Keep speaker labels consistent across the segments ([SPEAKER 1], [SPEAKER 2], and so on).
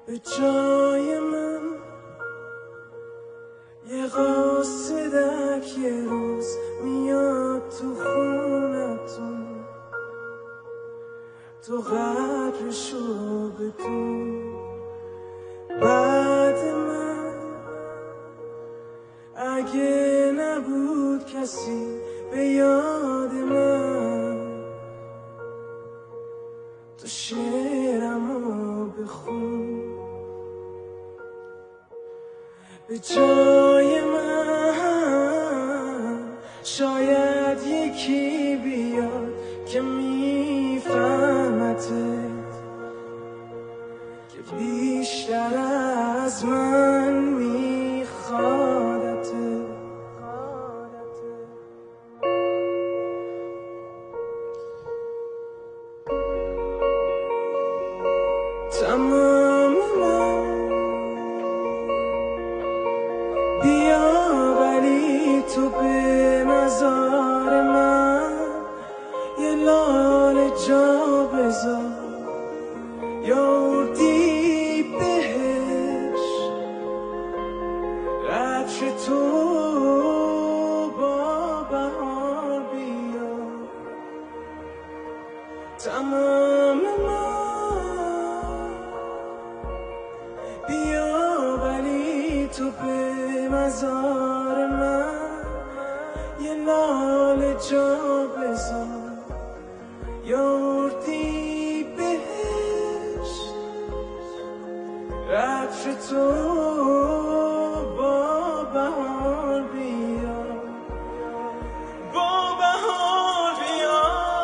[SPEAKER 1] به جای من یه قاصدک یه روز میاد تو خونتون، تو قدرشو بدون. بعد من اگه نبود کسی به یاد من، تو شعرمو بخون. به جای من شاید یکی بیاد که میفهمتت، که بیشتر از من میخوادت. تمام من بیا ولی تو به مزار من یه لاله جا بذار، یا اردی بهش رچ تو با بهار بیا. تمام من بیا ولی تو به مزار من یه لاله جا بذار، یا اردی بهش رچ تو با بهار بیا. با بهار بیا،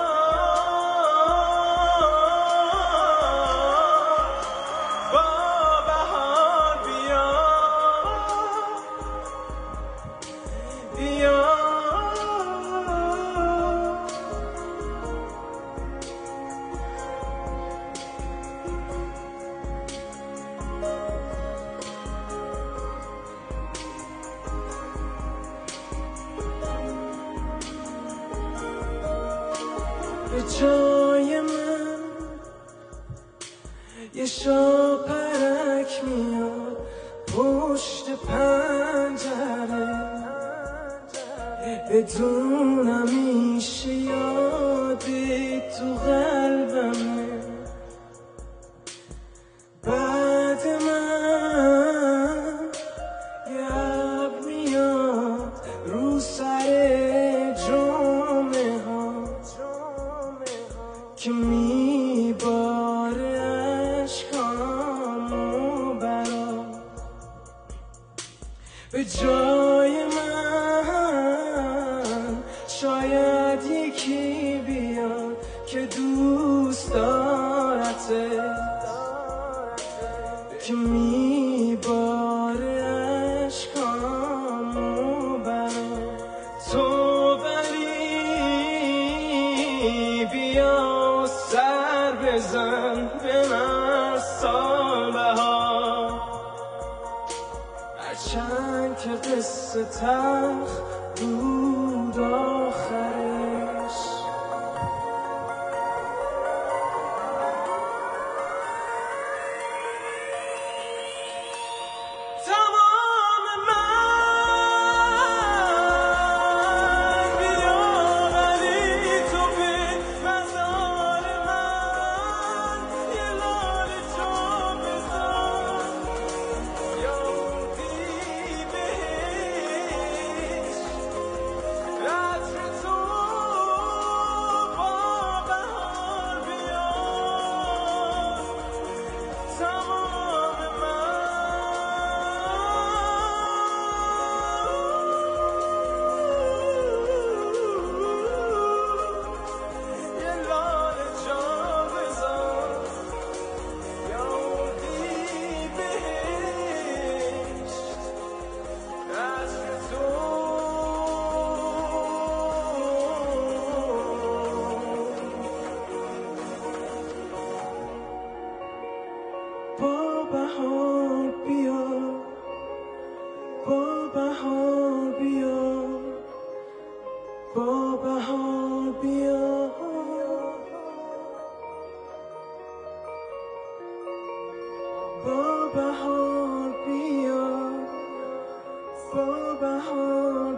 [SPEAKER 1] با بهار بیا، بیا. به جای من یه شاپرک میاد پشت پنجره، بدونم میشه یادی تو قلبمه. بعد من یه ابر میاد رو سر جمعه ها که میباره عشقامو برا. به جای من شاید یکی بیاد که دوست دارته، که میباره عشقامو برا. تو ولی بیا سر بزن به من سال بهار، هرچند که قصه تلخ بود آخرش. تمام من بیا ولی تو به مزار من یه لاله جا بذار، یا اردی بهش رچ تو با بهار بیا. تمام یه لاله جا بذار، یا اردی بهش رچ تو با بهار بیا، با بهار بیا، با بهار بیا. با با بهار بیا با بهار